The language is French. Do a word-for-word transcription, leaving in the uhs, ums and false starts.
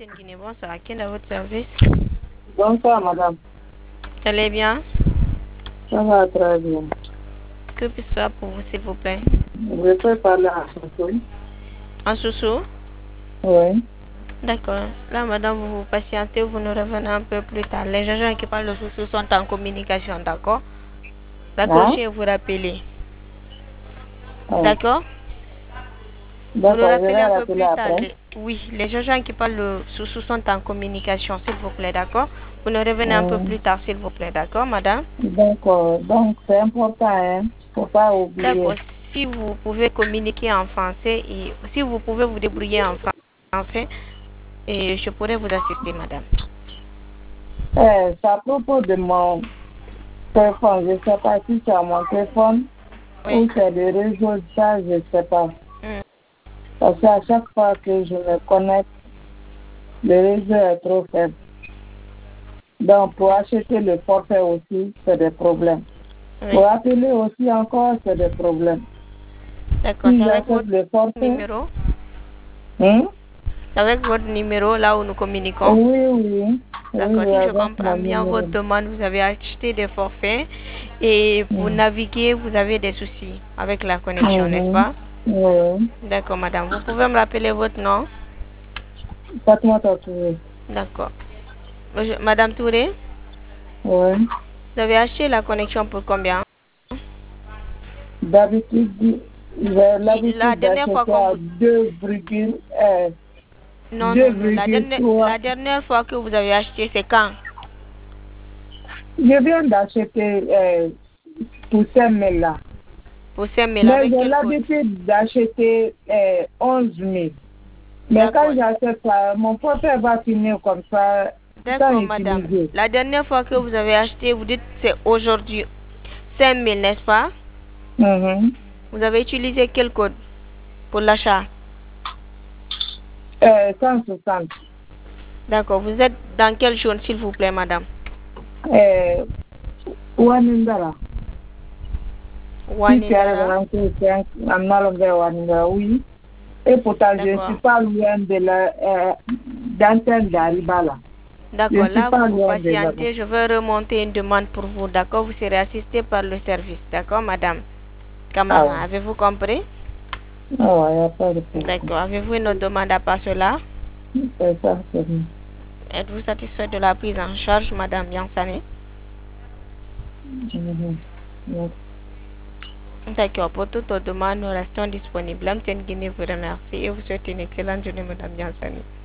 Guinée, bonsoir. Qui est à votre service? Bonsoir, madame. Vous allez bien? Ça va très bien. Que puis-je faire pour vous, s'il vous plaît? Je peux parler en Soussou? En Soussou? Oui. D'accord. Là, madame, vous vous patientez, vous nous revenez un peu plus tard. Les gens qui parlent de Soussou sont en communication, d'accord? Hein? Raccrochez et vous rappelez. Oh. D'accord? Vous nous D'accord, je rappelez vais un peu rappeler plus tard. après. Les- Oui, les gens qui parlent de Soussou sont en communication, s'il vous plaît, d'accord? Vous nous revenez un peu Hum, plus tard, s'il vous plaît, d'accord, madame? D'accord. Donc, c'est important, hein. Faut pas oublier. D'accord. Si vous pouvez communiquer en français et si vous pouvez vous débrouiller en français, et je pourrais vous assister, madame. Eh, c'est à propos de mon téléphone. Je ne sais pas si c'est à mon téléphone Oui. ou c'est le réseau. Ça, je ne sais pas. Mm. Parce qu'à chaque fois que je me connecte, le réseau est trop faible. Donc, pour acheter le forfait aussi, c'est des problèmes. Oui. Pour appeler aussi encore, c'est des problèmes. D'accord. Si C'est avec j'achète votre le forfait, numéro? hein? C'est avec votre numéro là où nous communiquons? Oui, oui. D'accord. Oui, Si je avec comprends mon bien numéro. votre demande, vous avez acheté des forfaits et pour Mm. naviguer, vous avez des soucis avec la connexion, n'est-ce Mhm. pas? Oui. D'accord, madame. Vous pouvez me rappeler votre nom? Faites-moi tatouer. D'accord. Monsieur- Madame Touré, Oui. vous avez acheté la connexion pour combien? D'habitude, j'ai La l'habitude dernière fois d'acheter qu'on à vous... deux virgule Non, non, non. La dernière, trois. la dernière fois que vous avez acheté, c'est quand? Je viens d'acheter euh, pour cinq mille là. Pour cinq mille, Mais avec j'ai quel code? l'habitude d'acheter euh, onze mille. Mais quand D'accord. j'achète ça, mon portrait va finir comme ça sans D'accord, madame. utiliser. La dernière fois que vous avez acheté, vous dites c'est aujourd'hui cinq mille, n'est-ce pas? Mhm. Vous avez utilisé quel code pour l'achat? Euh, cent soixante. D'accord. Vous êtes dans quelle zone, s'il vous plaît, madame? Euh, Wanindara. Si tu as Wanindara. rentré en allant vers Wanindara, oui. Et pourtant, je ne suis D'accord. pas loin de la euh, d'antenne d'Aribala. Je D'accord. ne suis Là, pas vous vous loin de là. patientez. Je vais remonter une demande pour vous. D'accord. Vous serez assisté par le service. D'accord, madame Ah Camara. ouais. Avez-vous compris? Ah ouais, il n'y a pas de problème. D'accord. Avez-vous une autre demande à part cela? C'est ça, c'est bien. Êtes-vous satisfait de la prise en charge, madame Yansani? Mhm. Ouais. D'accord. Pour toute autre demande, nous restons disponibles. L'Amtienne Guinée vous remercie et vous souhaite une excellente journée, madame Yansani.